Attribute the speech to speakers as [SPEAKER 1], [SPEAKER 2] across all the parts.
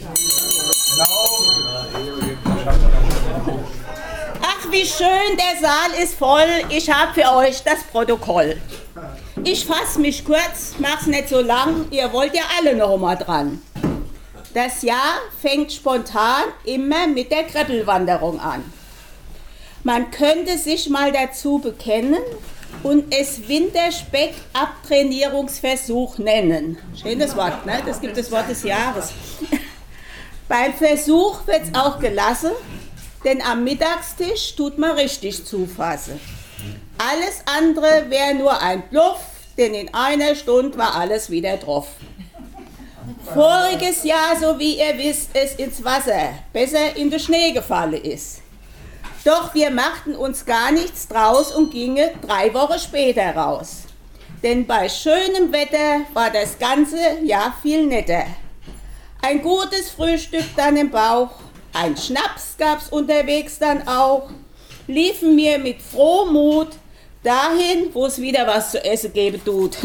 [SPEAKER 1] Ach, wie schön, der Saal ist voll. Ich habe für euch das Protokoll. Ich fasse mich kurz, mach's nicht so lang, ihr wollt ja alle noch mal dran. Das Jahr fängt spontan immer mit der Kreppelwanderung an. Man könnte sich mal dazu bekennen und es Winterspeck-Abtrainierungsversuch nennen. Schönes Wort, ne? Das gibt das Wort des Jahres. Beim Versuch wird's auch gelassen, denn am Mittagstisch tut man richtig zufassen. Alles andere wäre nur ein Bluff, denn in einer Stunde war alles wieder drauf. Voriges Jahr, so wie ihr wisst, es ins Wasser, besser in den Schnee gefallen ist. Doch wir machten uns gar nichts draus und gingen 3 Wochen später raus. Denn bei schönem Wetter war das ganze Jahr viel netter. Ein gutes Frühstück dann im Bauch, ein Schnaps gab's unterwegs dann auch, liefen wir mit frohem Mut dahin, wo es wieder was zu essen geben tut.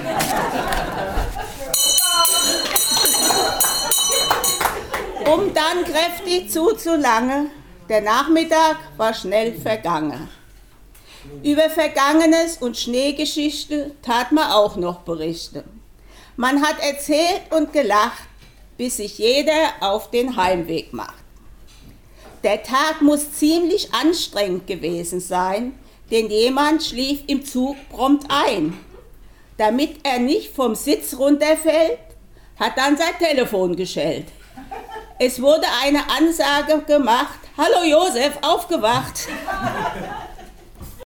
[SPEAKER 1] Um dann kräftig zuzulangen, der Nachmittag war schnell vergangen. Über Vergangenes und Schneegeschichte tat man auch noch Berichte. Man hat erzählt und gelacht, bis sich jeder auf den Heimweg macht. Der Tag muss ziemlich anstrengend gewesen sein, denn jemand schlief im Zug prompt ein. Damit er nicht vom Sitz runterfällt, hat dann sein Telefon geschellt. Es wurde eine Ansage gemacht: Hallo Josef, aufgewacht!